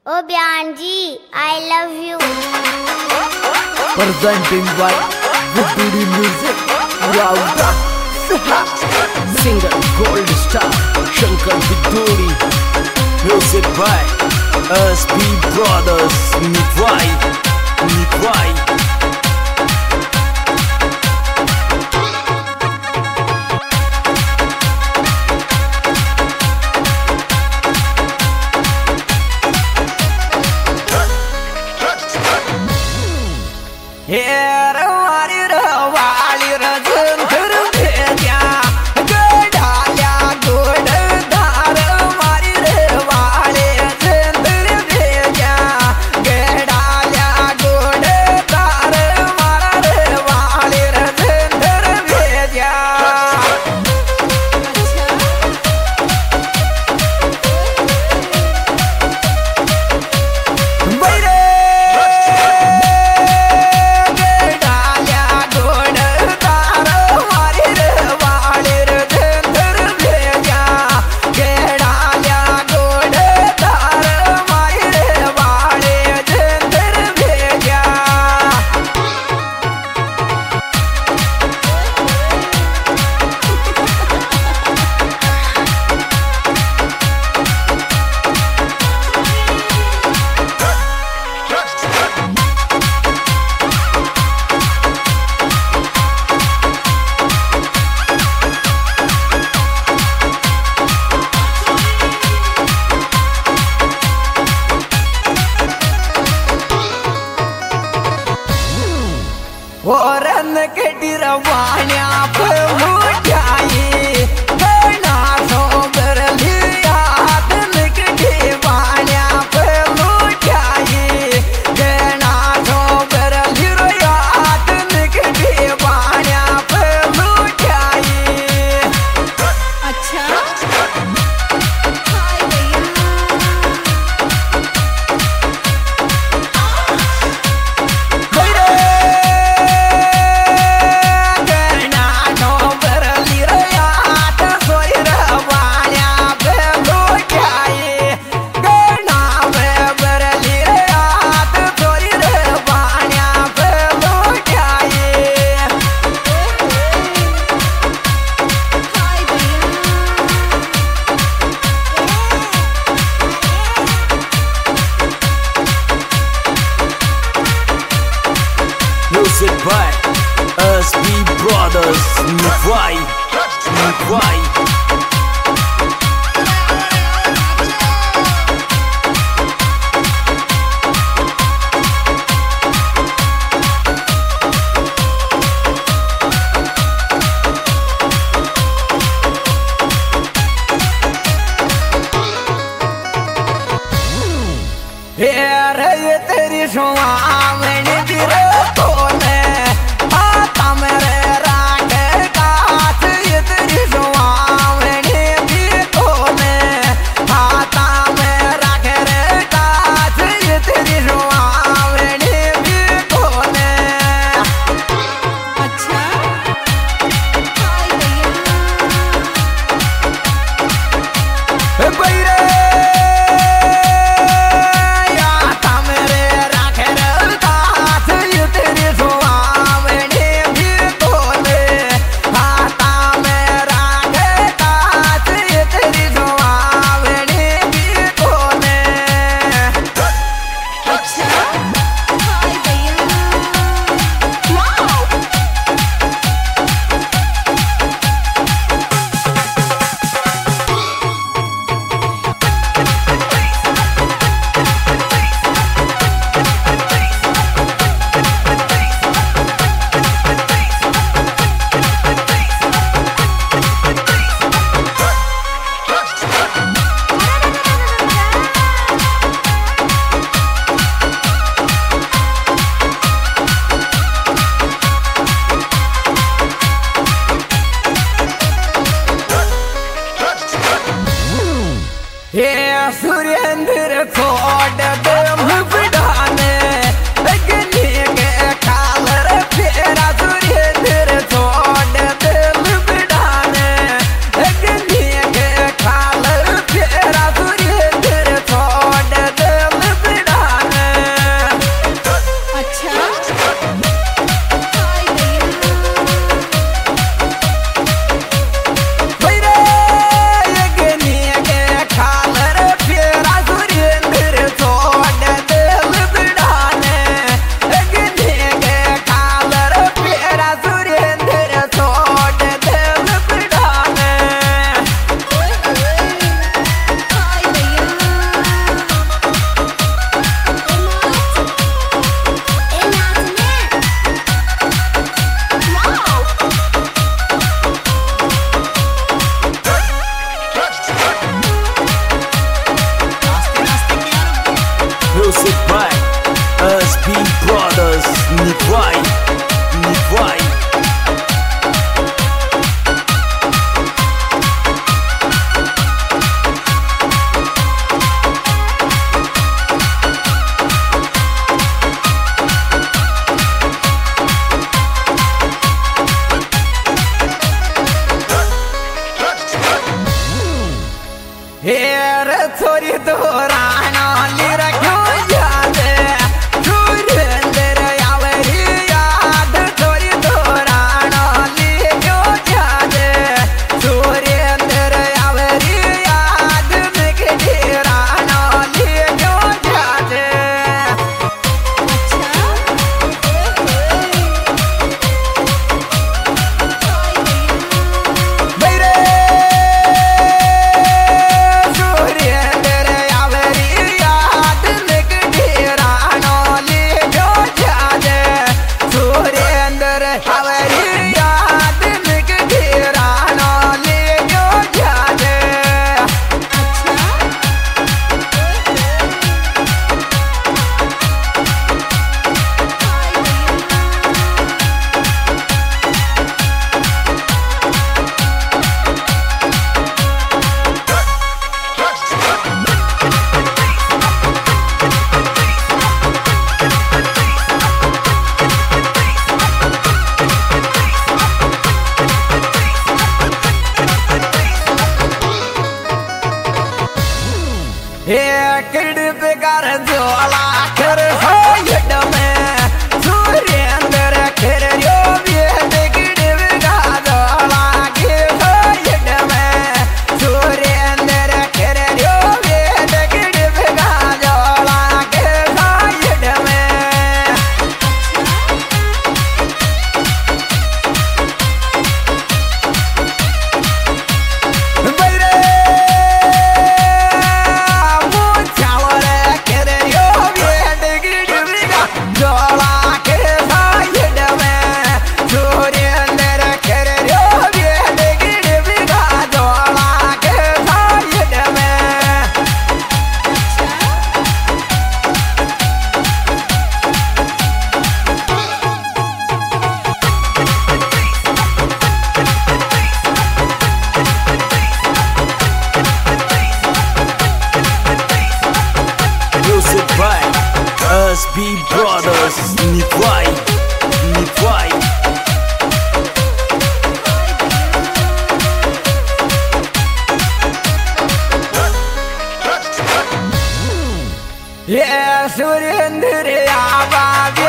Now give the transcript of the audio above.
Oh Byanji, I love you. Presenting by Viduri Music, Rauda. Singer Gold Star, Shankar Viduri. Music by SB Brothers, Nivai. वरन के डिरवाण्या पे मुठाई गणा sober लिया दिन के डिरवाण्या पे मुठाई गणा सोबर लिया दिन के डिरवाण्या पे मुठाई। अच्छा Music by SB Brothers, Nivai. ये तेरी सुहावनी गिरे तोने आता मेरे राग काश ये तेरी सुहावनी भी तोने आता मेरा घेरे काश ये तेरी सुहावनी भी तोने। अच्छा बैरे Music by SB Brothers. Nivai, Nivai. हेर छोरी तोराना ली रखो याद सुरेंद्र यावरी याद छोरी तोराना ली जो याद सुरेंद्र यावरी याद मिकराना ली जो याद मेरे कर जोला कर हो यड में सुरेंद्र कर यो बेद गिड़ब गाजोला के हो यड में सुरेंद्र कर यो बेद गिड़ब गाजोला के हो यड में Music by SB Brothers. Nivai, Nivai. ये सुरेंद्र आवाज